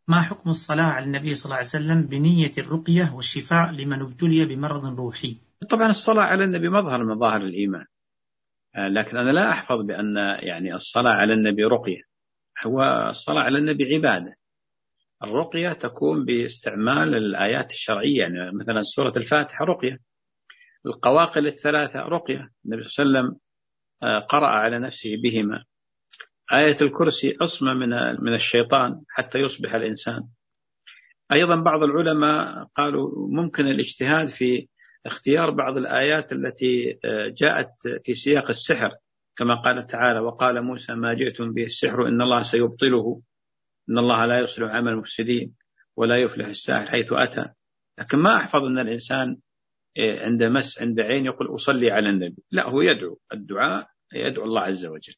ما حكم الصلاة على النبي صلى الله عليه وسلم بنية الرقية والشفاء لمن ابتلي بمرض روحي؟ طبعا الصلاة على النبي مظهر من مظاهر الإيمان، لكن أنا لا أحفظ بأن يعني الصلاة على النبي رقية. هو الصلاة على النبي عبادة. الرقية تكون باستعمال الآيات الشرعية، يعني مثلا سورة الفاتحة رقية، القواقل الثلاثة رقية، النبي صلى الله عليه وسلم قرأ على نفسه بهما. آية الكرسي عصمة من الشيطان حتى يصبح الإنسان. أيضا بعض العلماء قالوا ممكن الاجتهاد في اختيار بعض الآيات التي جاءت في سياق السحر، كما قال تعالى: وقال موسى ما جئتم به السحر إن الله سيبطله إن الله لا يصلح عمل المفسدين ولا يفلح الساحر حيث أتى. لكن ما أحفظ أن الإنسان عند مس عند عين يقول أصلي على النبي، لا، هو يدعو الدعاء، يدعو الله عز وجل.